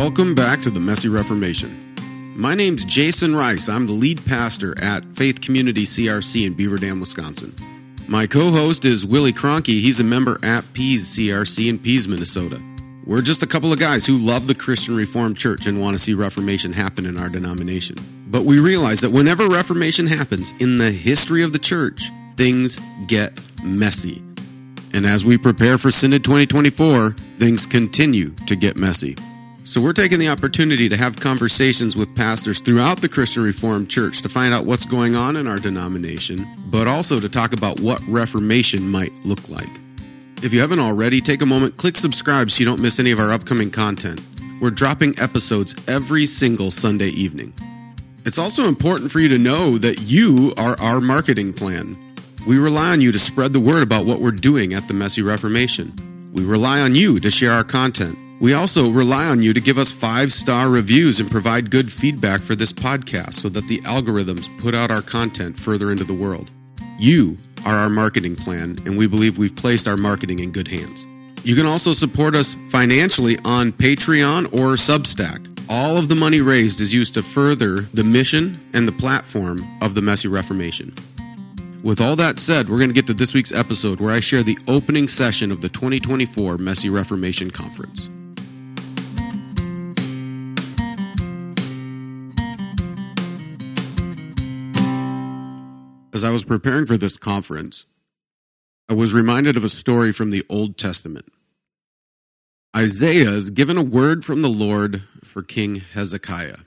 Welcome back to the Messy Reformation. My name's Jason Rice. I'm the lead pastor at Faith Community CRC in Beaver Dam, Wisconsin. My co-host is Willie Cronky. He's a member at Pease CRC in Pease, Minnesota. We're just a couple of guys who love the Christian Reformed Church and want to see Reformation happen in our denomination. But we realize that whenever Reformation happens in the history of the church, things get messy. And as we prepare for Synod 2024, things continue to get messy. So we're taking the opportunity to have conversations with pastors throughout the Christian Reformed Church to find out what's going on in our denomination, but also to talk about what Reformation might look like. If you haven't already, take a moment, click subscribe so you don't miss any of our upcoming content. We're dropping episodes every single Sunday evening. It's also important for you to know that you are our marketing plan. We rely on you to spread the word about what we're doing at the Messy Reformation. We rely on you to share our content. We also rely on you to give us 5-star reviews and provide good feedback for this podcast so that the algorithms put out our content further into the world. You are our marketing plan, and we believe we've placed our marketing in good hands. You can also support us financially on Patreon or Substack. All of the money raised is used to further the mission and the platform of the Messy Reformation. With all that said, we're going to get to this week's episode where I share the opening session of the 2024 Messy Reformation Conference. As I was preparing for this conference, I was reminded of a story from the Old Testament. Isaiah is given a word from the Lord for King Hezekiah.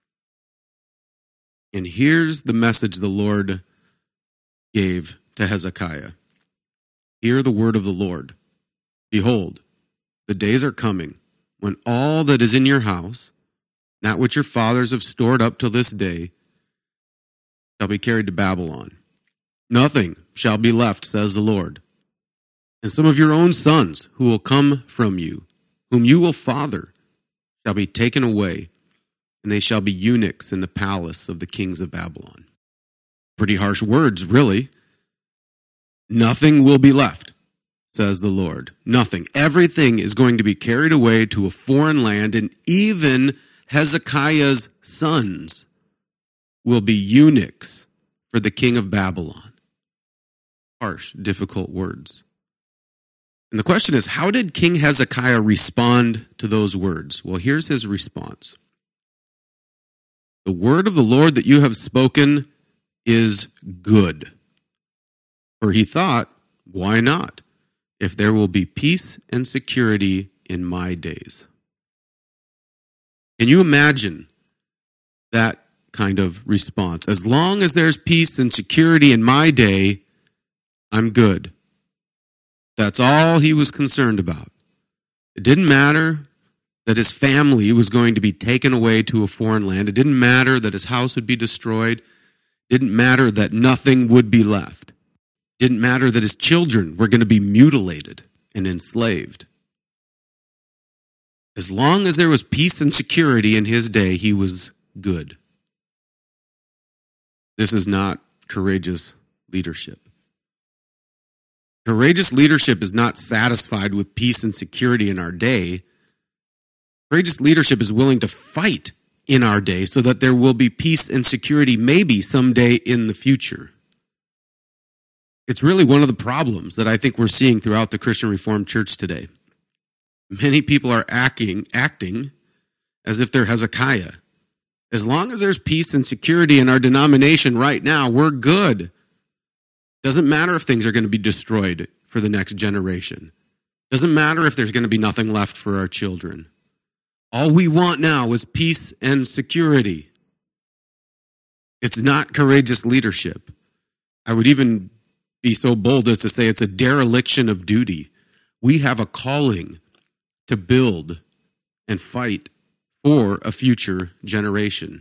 And here's the message the Lord gave to Hezekiah. Hear the word of the Lord. Behold, the days are coming when all that is in your house, that which your fathers have stored up till this day, shall be carried to Babylon. Nothing shall be left, says the Lord. And some of your own sons who will come from you, whom you will father, shall be taken away, and they shall be eunuchs in the palace of the kings of Babylon. Pretty harsh words, really. Nothing will be left, says the Lord. Nothing. Everything is going to be carried away to a foreign land, and even Hezekiah's sons will be eunuchs for the king of Babylon. Harsh, difficult words. And the question is, how did King Hezekiah respond to those words? Well, here's his response. The word of the Lord that you have spoken is good. For he thought, why not? If there will be peace and security in my days. Can you imagine that kind of response? As long as there's peace and security in my day, I'm good. That's all he was concerned about. It didn't matter that his family was going to be taken away to a foreign land. It didn't matter that his house would be destroyed. It didn't matter that nothing would be left. It didn't matter that his children were going to be mutilated and enslaved. As long as there was peace and security in his day, he was good. This is not courageous leadership. Courageous leadership is not satisfied with peace and security in our day. Courageous leadership is willing to fight in our day so that there will be peace and security maybe someday in the future. It's really one of the problems that I think we're seeing throughout the Christian Reformed Church today. Many people are acting as if they're Hezekiah. As long as there's peace and security in our denomination right now, we're good. Doesn't matter if things are going to be destroyed for the next generation. Doesn't matter if there's going to be nothing left for our children. All we want now is peace and security. It's not courageous leadership. I would even be so bold as to say it's a dereliction of duty. We have a calling to build and fight for a future generation.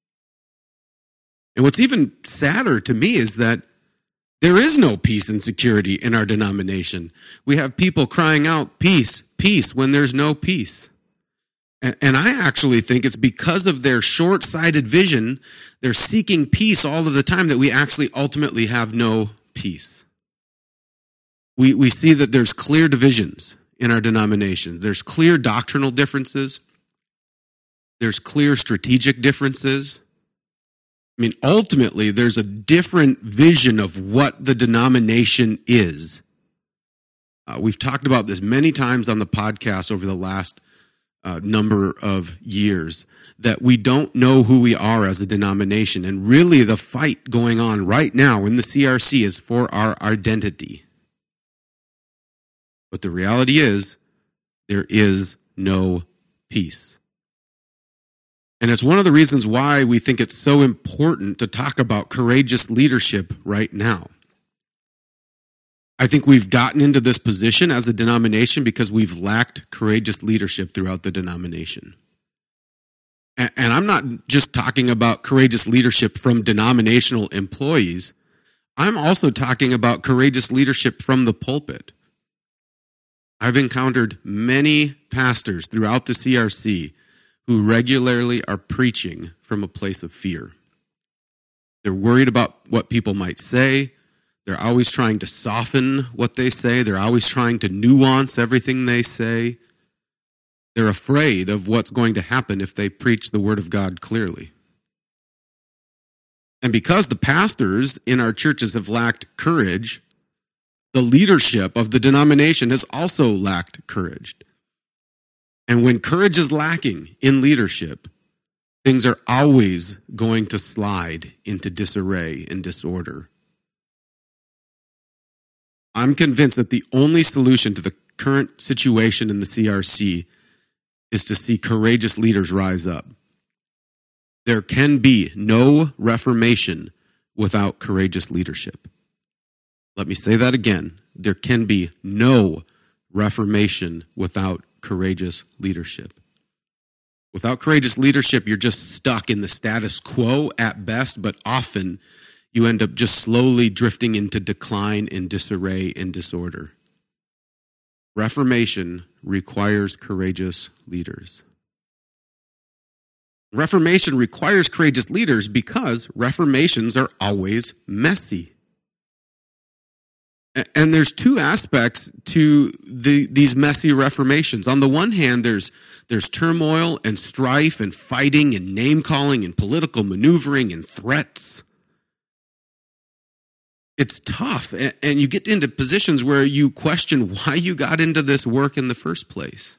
And what's even sadder to me is that there is no peace and security in our denomination. We have people crying out, peace, peace, when there's no peace. And I actually think it's because of their short-sighted vision, they're seeking peace all of the time, that we actually ultimately have no peace. We see that there's clear divisions in our denomination. There's clear doctrinal differences. There's clear strategic differences. I mean, ultimately, there's a different vision of what the denomination is. We've talked about this many times on the podcast over the last number of years, that we don't know who we are as a denomination. And really, the fight going on right now in the CRC is for our identity. But the reality is, there is no peace. And it's one of the reasons why we think it's so important to talk about courageous leadership right now. I think we've gotten into this position as a denomination because we've lacked courageous leadership throughout the denomination. And I'm not just talking about courageous leadership from denominational employees. I'm also talking about courageous leadership from the pulpit. I've encountered many pastors throughout the CRC who regularly are preaching from a place of fear. They're worried about what people might say. They're always trying to soften what they say. They're always trying to nuance everything they say. They're afraid of what's going to happen if they preach the word of God clearly. And because the pastors in our churches have lacked courage, the leadership of the denomination has also lacked courage. And when courage is lacking in leadership, things are always going to slide into disarray and disorder. I'm convinced that the only solution to the current situation in the CRC is to see courageous leaders rise up. There can be no reformation without courageous leadership. Let me say that again. There can be no reformation without courageous leadership. Without courageous leadership, you're just stuck in the status quo at best, but often you end up just slowly drifting into decline and disarray and disorder. Reformation requires courageous leaders. Reformation requires courageous leaders because reformations are always messy. And there's two aspects to these messy reformations. On the one hand, there's turmoil and strife and fighting and name-calling and political maneuvering and threats. It's tough, and you get into positions where you question why you got into this work in the first place.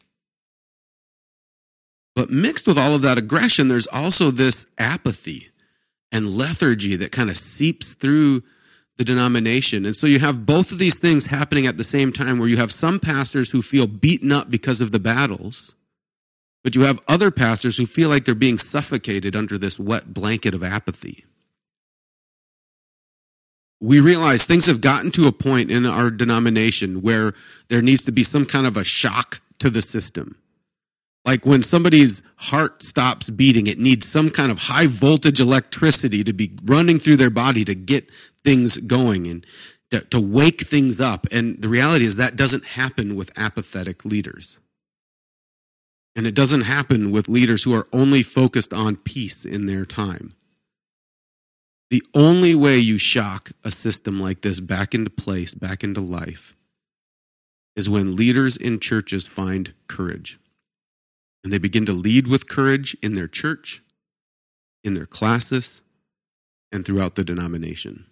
But mixed with all of that aggression, there's also this apathy and lethargy that kind of seeps through the denomination. And so you have both of these things happening at the same time, where you have some pastors who feel beaten up because of the battles, but you have other pastors who feel like they're being suffocated under this wet blanket of apathy. We realize things have gotten to a point in our denomination where there needs to be some kind of a shock to the system. Like when somebody's heart stops beating, it needs some kind of high voltage electricity to be running through their body to get things going and to wake things up. And the reality is that doesn't happen with apathetic leaders. And it doesn't happen with leaders who are only focused on peace in their time. The only way you shock a system like this back into place, back into life, is when leaders in churches find courage. And they begin to lead with courage in their church, in their classes, and throughout the denomination.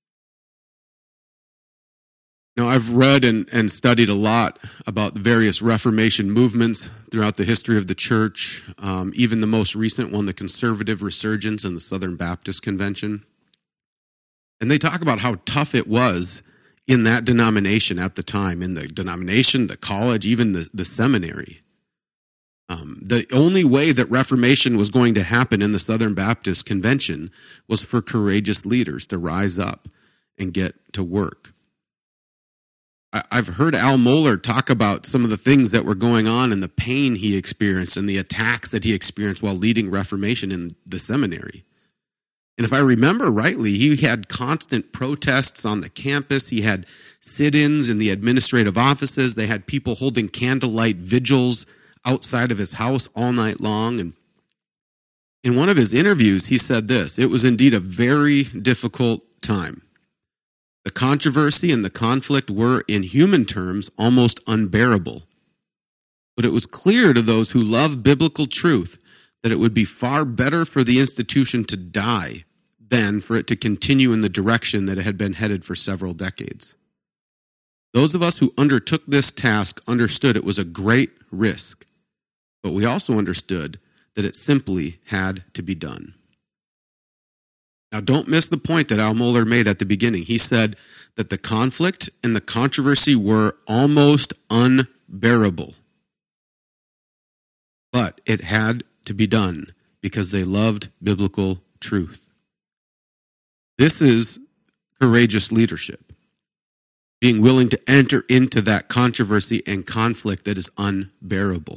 Now, I've read and studied a lot about the various Reformation movements throughout the history of the church, even the most recent one, the Conservative Resurgence and the Southern Baptist Convention. And they talk about how tough it was in that denomination at the time, in the denomination, the college, even the seminary. The only way that Reformation was going to happen in the Southern Baptist Convention was for courageous leaders to rise up and get to work. I've heard Al Mohler talk about some of the things that were going on and the pain he experienced and the attacks that he experienced while leading Reformation in the seminary. And if I remember rightly, he had constant protests on the campus. He had sit-ins in the administrative offices. They had people holding candlelight vigils outside of his house all night long. And in one of his interviews, he said this: "It was indeed a very difficult time. The controversy and the conflict were, in human terms, almost unbearable. But it was clear to those who love biblical truth that it would be far better for the institution to die than for it to continue in the direction that it had been headed for several decades. Those of us who undertook this task understood it was a great risk, but we also understood that it simply had to be done. Now, don't miss the point that Al Mohler made at the beginning. He said that the conflict and the controversy were almost unbearable. But it had to be done because they loved biblical truth. This is courageous leadership, being willing to enter into that controversy and conflict that is unbearable.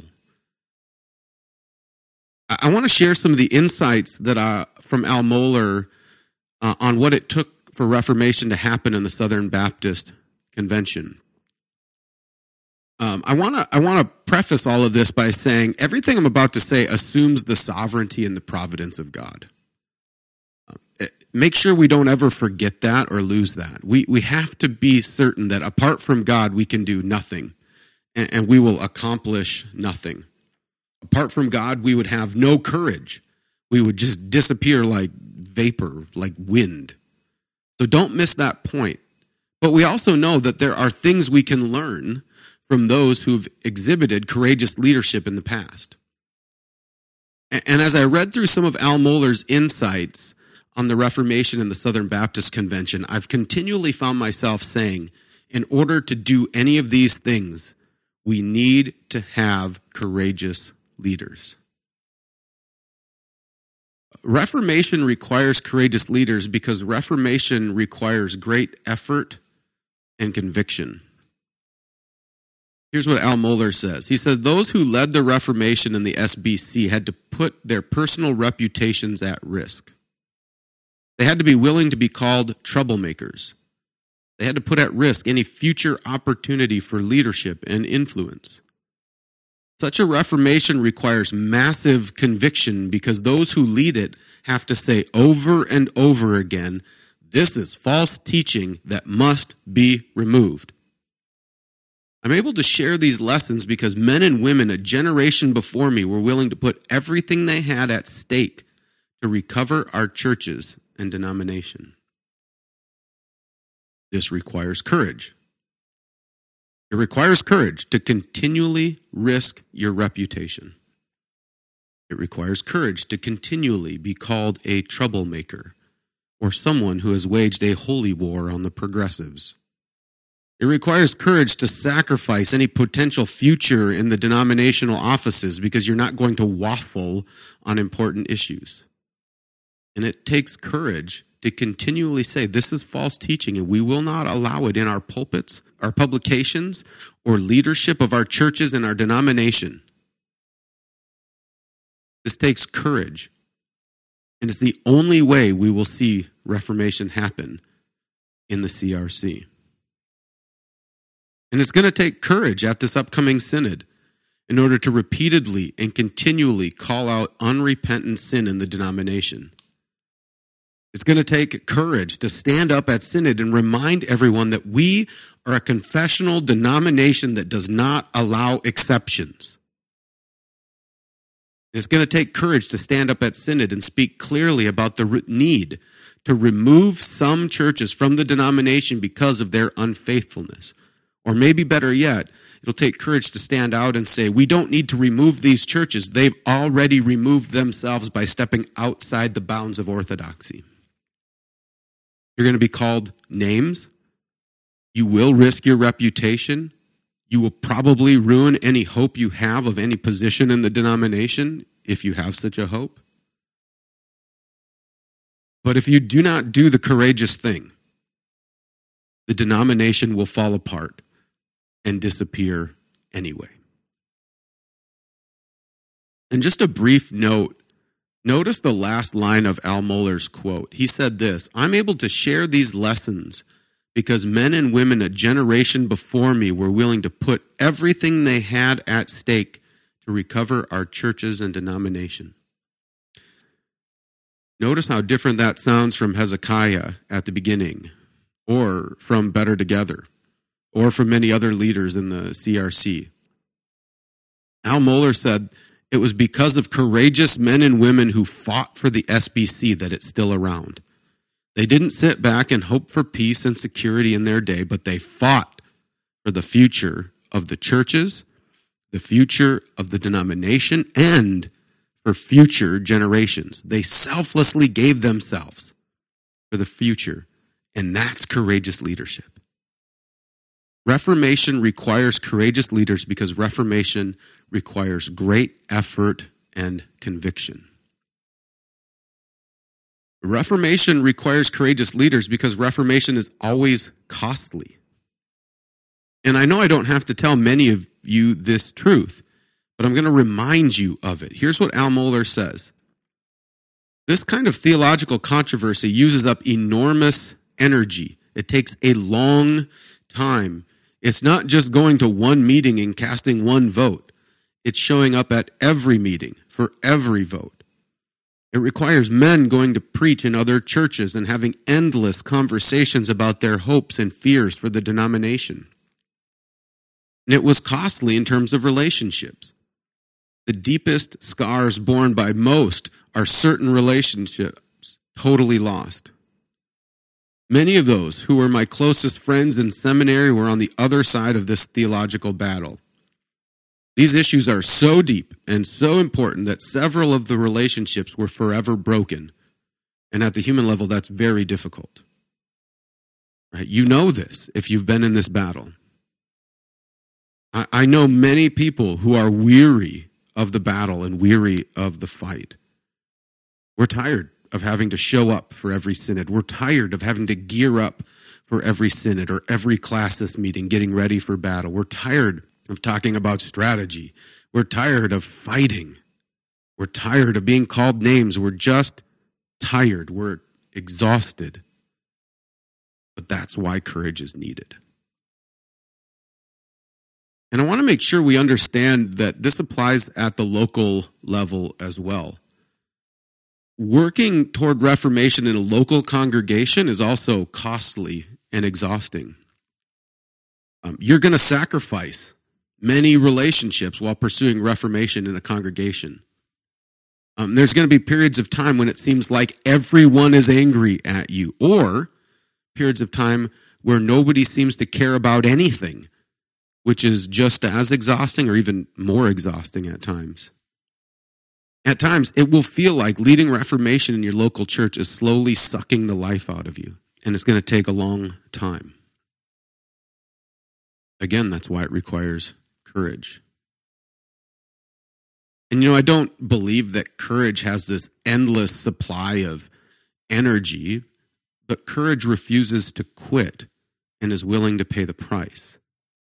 I want to share some of the insights that from Al Mohler on what it took for Reformation to happen in the Southern Baptist Convention. I want to preface all of this by saying everything I'm about to say assumes the sovereignty and the providence of God. Make sure we don't ever forget that or lose that. We have to be certain that apart from God, we can do nothing, and we will accomplish nothing. Apart from God, we would have no courage. We would just disappear like vapor, like wind. So don't miss that point. But we also know that there are things we can learn from those who've exhibited courageous leadership in the past. And as I read through some of Al Mohler's insights on the Reformation and the Southern Baptist Convention, I've continually found myself saying, in order to do any of these things, we need to have courageous leaders. Reformation requires courageous leaders because Reformation requires great effort and conviction. Here's what Al Mohler says. He said, those who led the Reformation in the SBC had to put their personal reputations at risk. They had to be willing to be called troublemakers. They had to put at risk any future opportunity for leadership and influence. Such a reformation requires massive conviction because those who lead it have to say over and over again, this is false teaching that must be removed. I'm able to share these lessons because men and women a generation before me were willing to put everything they had at stake to recover our churches and denomination. This requires courage. It requires courage to continually risk your reputation. It requires courage to continually be called a troublemaker or someone who has waged a holy war on the progressives. It requires courage to sacrifice any potential future in the denominational offices because you're not going to waffle on important issues. And it takes courage to continually say, this is false teaching and we will not allow it in our pulpits, our publications, or leadership of our churches and our denomination. This takes courage. And it's the only way we will see Reformation happen in the CRC. And it's going to take courage at this upcoming synod in order to repeatedly and continually call out unrepentant sin in the denomination. It's going to take courage to stand up at synod and remind everyone that we are a confessional denomination that does not allow exceptions. It's going to take courage to stand up at synod and speak clearly about the need to remove some churches from the denomination because of their unfaithfulness. Or maybe better yet, it'll take courage to stand out and say, we don't need to remove these churches. They've already removed themselves by stepping outside the bounds of orthodoxy. You're going to be called names. You will risk your reputation. You will probably ruin any hope you have of any position in the denomination, if you have such a hope. But if you do not do the courageous thing, the denomination will fall apart and disappear anyway. And just a brief note, notice the last line of Al Mohler's quote. He said this, I'm able to share these lessons because men and women a generation before me were willing to put everything they had at stake to recover our churches and denomination. Notice how different that sounds from Hezekiah at the beginning, or from Better Together, or from many other leaders in the CRC. Al Mohler said, It was because of courageous men and women who fought for the SBC that it's still around. They didn't sit back and hope for peace and security in their day, but they fought for the future of the churches, the future of the denomination, and for future generations. They selflessly gave themselves for the future, and that's courageous leadership. Reformation requires courageous leaders because Reformation requires great effort and conviction. Reformation requires courageous leaders because Reformation is always costly. And I know I don't have to tell many of you this truth, but I'm going to remind you of it. Here's what Al Mohler says. This kind of theological controversy uses up enormous energy. It takes a long time. It's not just going to one meeting and casting one vote. It's showing up at every meeting for every vote. It requires men going to preach in other churches and having endless conversations about their hopes and fears for the denomination. And it was costly in terms of relationships. The deepest scars borne by most are certain relationships totally lost. Many of those who were my closest friends in seminary were on the other side of this theological battle. These issues are so deep and so important that several of the relationships were forever broken. And at the human level, that's very difficult. Right? You know this if you've been in this battle. I know many people who are weary of the battle and weary of the fight. We're tired of having to show up for every synod. We're tired of having to gear up for every synod or every classis meeting, getting ready for battle. We're tired of talking about strategy. We're tired of fighting. We're tired of being called names. We're just tired. We're exhausted. But that's why courage is needed. And I want to make sure we understand that this applies at the local level as well. Working toward reformation in a local congregation is also costly and exhausting. You're going to sacrifice many relationships while pursuing reformation in a congregation. There's going to be periods of time when it seems like everyone is angry at you, or periods of time where nobody seems to care about anything, which is just as exhausting or even more exhausting at times. At times, it will feel like leading reformation in your local church is slowly sucking the life out of you, and it's going to take a long time. Again, that's why it requires courage. And I don't believe that courage has this endless supply of energy, but courage refuses to quit and is willing to pay the price.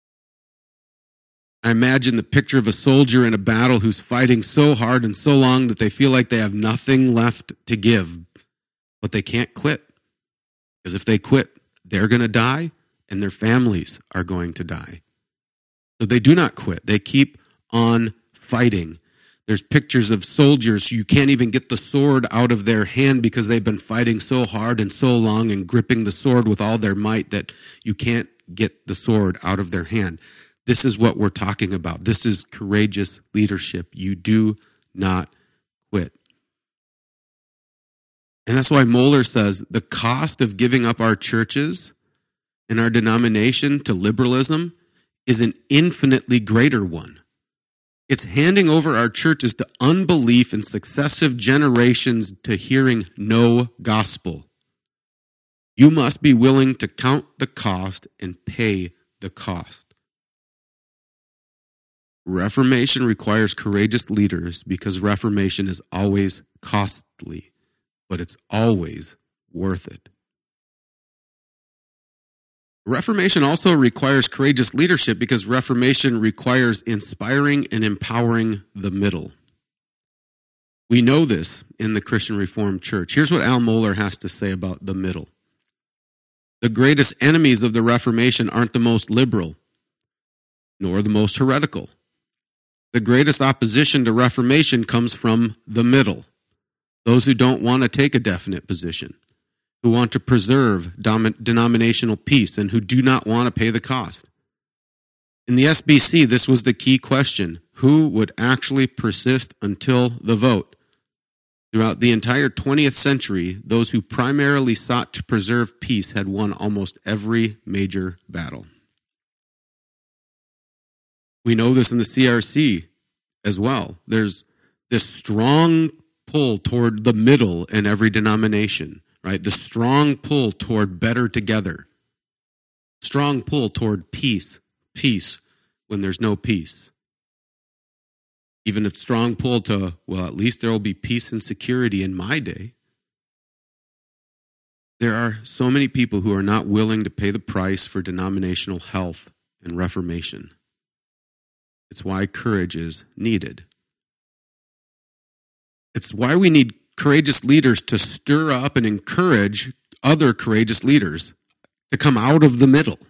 I imagine the picture of a soldier in a battle who's fighting so hard and so long that they feel like they have nothing left to give, but they can't quit. Because if they quit, they're going to die and their families are going to die. So they do not quit. They keep on fighting. There's pictures of soldiers, you can't even get the sword out of their hand because they've been fighting so hard and so long and gripping the sword with all their might that you can't get the sword out of their hand. This is what we're talking about. This is courageous leadership. You do not quit. And that's why Mohler says the cost of giving up our churches and our denomination to liberalism is an infinitely greater one. It's handing over our churches to unbelief and successive generations to hearing no gospel. You must be willing to count the cost and pay the cost. Reformation requires courageous leaders because reformation is always costly, but it's always worth it. Reformation also requires courageous leadership because reformation requires inspiring and empowering the middle. We know this in the Christian Reformed Church. Here's what Al Mohler has to say about the middle. The greatest enemies of the Reformation aren't the most liberal, nor the most heretical. The greatest opposition to Reformation comes from the middle, those who don't want to take a definite position, who want to preserve denominational peace, and who do not want to pay the cost. In the SBC, this was the key question. Who would actually persist until the vote? Throughout the entire 20th century, those who primarily sought to preserve peace had won almost every major battle. We know this in the CRC as well. There's this strong pull toward the middle in every denomination, right? The strong pull toward better together. Strong pull toward peace when there's no peace. Even a strong pull to, well, at least there will be peace and security in my day. There are so many people who are not willing to pay the price for denominational health and reformation. It's why courage is needed. It's why we need courageous leaders to stir up and encourage other courageous leaders to come out of the middle.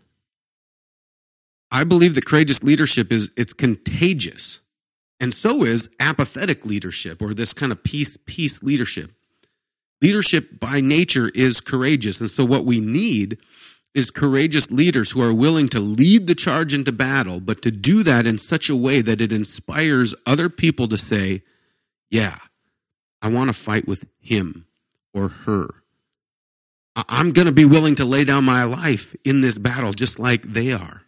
I believe that courageous leadership it's contagious. And so is apathetic leadership, or this kind of peace leadership. Leadership by nature is courageous. And so what we need is courageous leaders who are willing to lead the charge into battle, but to do that in such a way that it inspires other people to say, yeah, I want to fight with him or her. I'm going to be willing to lay down my life in this battle just like they are.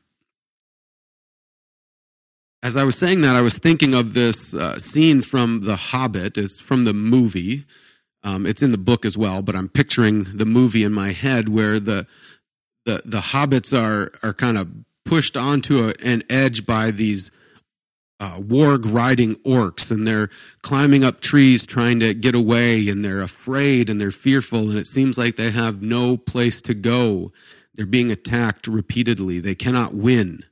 As I was saying that, I was thinking of this scene from The Hobbit. It's from the movie. It's in the book as well, but I'm picturing the movie in my head where the hobbits are kind of pushed onto an edge by these warg riding orcs, and they're climbing up trees trying to get away, and they're afraid and they're fearful, and it seems like they have no place to go. They're being attacked repeatedly. They cannot win.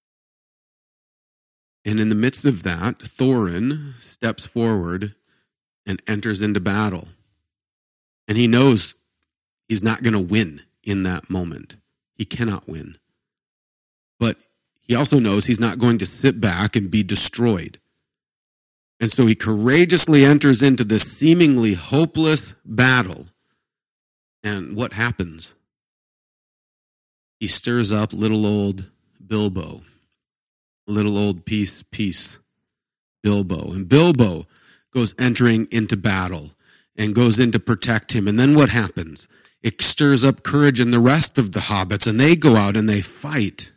And in the midst of that, Thorin steps forward and enters into battle. And he knows he's not going to win in that moment. He cannot win. But he also knows he's not going to sit back and be destroyed. And so he courageously enters into this seemingly hopeless battle. And what happens? He stirs up little old Bilbo. Little old peace, Bilbo. And Bilbo goes entering into battle and goes in to protect him. And then what happens? It stirs up courage in the rest of the hobbits, and they go out and they fight.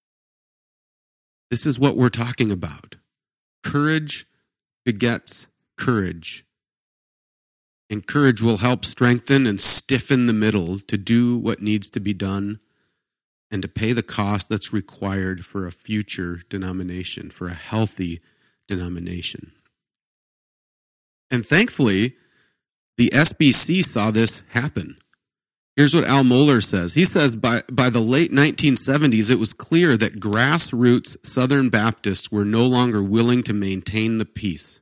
This is what we're talking about. Courage begets courage. And courage will help strengthen and stiffen the middle to do what needs to be done and to pay the cost that's required for a future denomination, for a healthy denomination. And thankfully, the SBC saw this happen. Here's what Al Mohler says. He says by the late 1970s, it was clear that grassroots Southern Baptists were no longer willing to maintain the peace.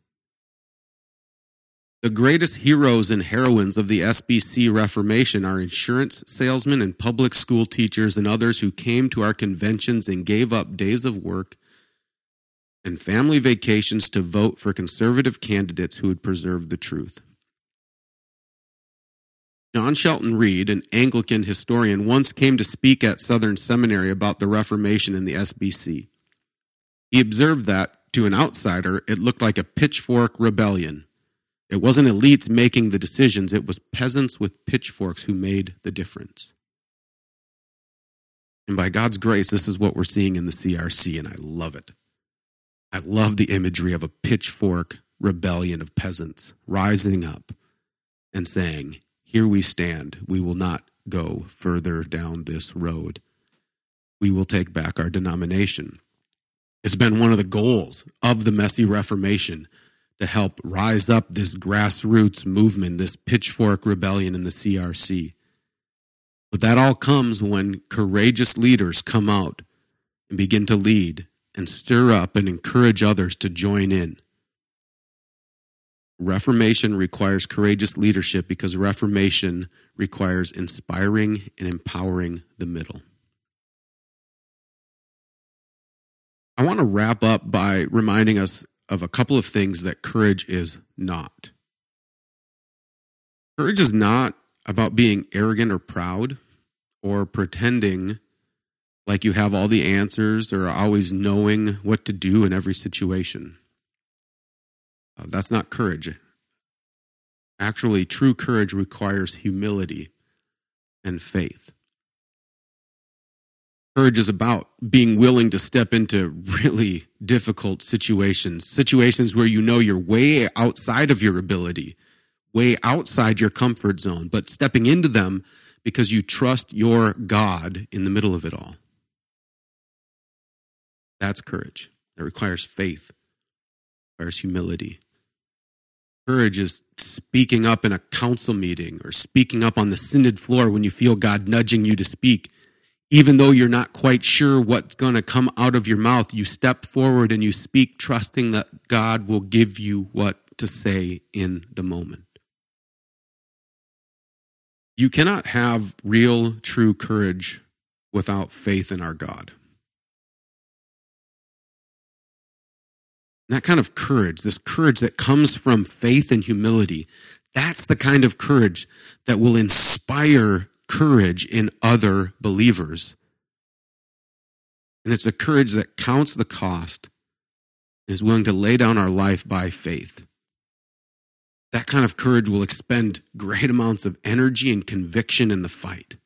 The greatest heroes and heroines of the SBC Reformation are insurance salesmen and public school teachers and others who came to our conventions and gave up days of work and family vacations to vote for conservative candidates who would preserve the truth. John Shelton Reed, an Anglican historian, once came to speak at Southern Seminary about the Reformation in the SBC. He observed that, to an outsider, it looked like a pitchfork rebellion. It wasn't elites making the decisions, it was peasants with pitchforks who made the difference. And by God's grace, this is what we're seeing in the CRC, and I love it. I love the imagery of a pitchfork rebellion of peasants rising up and saying, here we stand, we will not go further down this road. We will take back our denomination. It's been one of the goals of the Messy Reformation to help rise up this grassroots movement, this pitchfork rebellion in the CRC. But that all comes when courageous leaders come out and begin to lead and stir up and encourage others to join in. Reformation requires courageous leadership because Reformation requires inspiring and empowering the middle. I want to wrap up by reminding us of a couple of things that courage is not. Courage is not about being arrogant or proud or pretending like you have all the answers or are always knowing what to do in every situation. That's not courage. Actually, true courage requires humility and faith. Courage is about being willing to step into really difficult situations where you know you're way outside of your ability, way outside your comfort zone, but stepping into them because you trust your God in the middle of it all. That's courage. It requires faith, it requires humility. Courage is speaking up in a council meeting or speaking up on the synod floor when you feel God nudging you to speak. Even though you're not quite sure what's going to come out of your mouth, you step forward and you speak, trusting that God will give you what to say in the moment. You cannot have real, true courage without faith in our God. That kind of courage, this courage that comes from faith and humility, that's the kind of courage that will inspire courage in other believers. And it's a courage that counts the cost and is willing to lay down our life by faith. That kind of courage will expend great amounts of energy and conviction in the fight.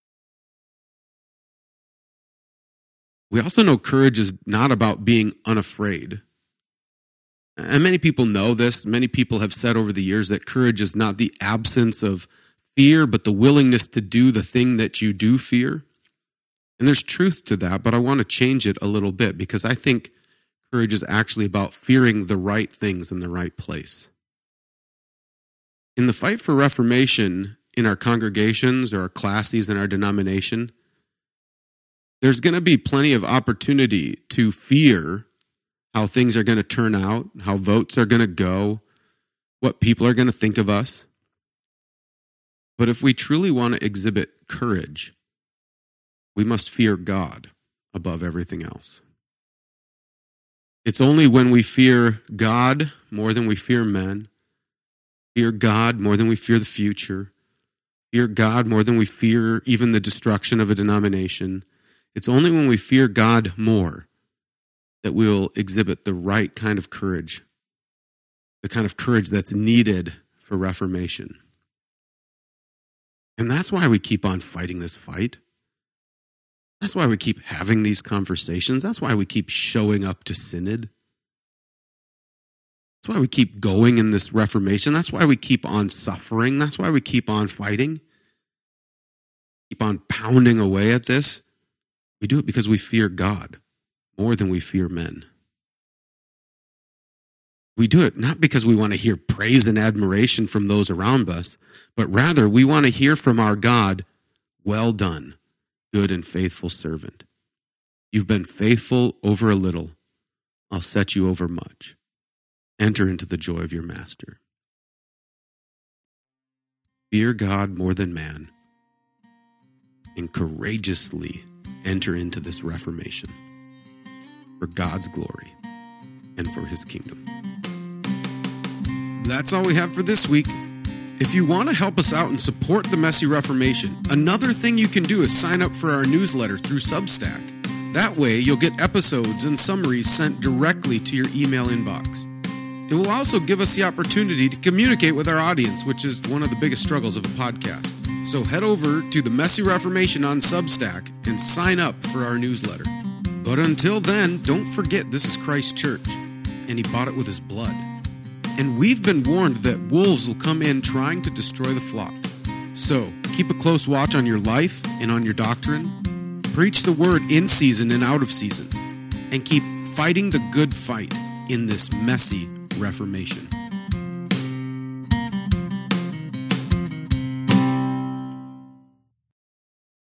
We also know courage is not about being unafraid. And many people know this. Many people have said over the years that courage is not the absence of fear, but the willingness to do the thing that you do fear. And there's truth to that, but I want to change it a little bit because I think courage is actually about fearing the right things in the right place. In the fight for reformation in our congregations or our classes in our denomination, there's going to be plenty of opportunity to fear how things are going to turn out, how votes are going to go, what people are going to think of us. But if we truly want to exhibit courage, we must fear God above everything else. It's only when we fear God more than we fear men, fear God more than we fear the future, fear God more than we fear even the destruction of a denomination. It's only when we fear God more that we'll exhibit the right kind of courage, the kind of courage that's needed for reformation. And that's why we keep on fighting this fight. That's why we keep having these conversations. That's why we keep showing up to synod. That's why we keep going in this reformation. That's why we keep on suffering. That's why we keep on fighting. Keep on pounding away at this. We do it because we fear God more than we fear men. We do it not because we want to hear praise and admiration from those around us, but rather we want to hear from our God, "Well done, good and faithful servant. You've been faithful over a little. I'll set you over much. Enter into the joy of your master." Fear God more than man and courageously enter into this reformation for God's glory and for his kingdom. That's all we have for this week. If you want to help us out and support the Messy Reformation, another thing you can do is sign up for our newsletter through Substack. That way, you'll get episodes and summaries sent directly to your email inbox. It will also give us the opportunity to communicate with our audience, which is one of the biggest struggles of a podcast. So head over to the Messy Reformation on Substack and sign up for our newsletter. But until then, don't forget this is Christ's church, and he bought it with his blood. And we've been warned that wolves will come in trying to destroy the flock. So keep a close watch on your life and on your doctrine. Preach the word in season and out of season. And keep fighting the good fight in this messy reformation.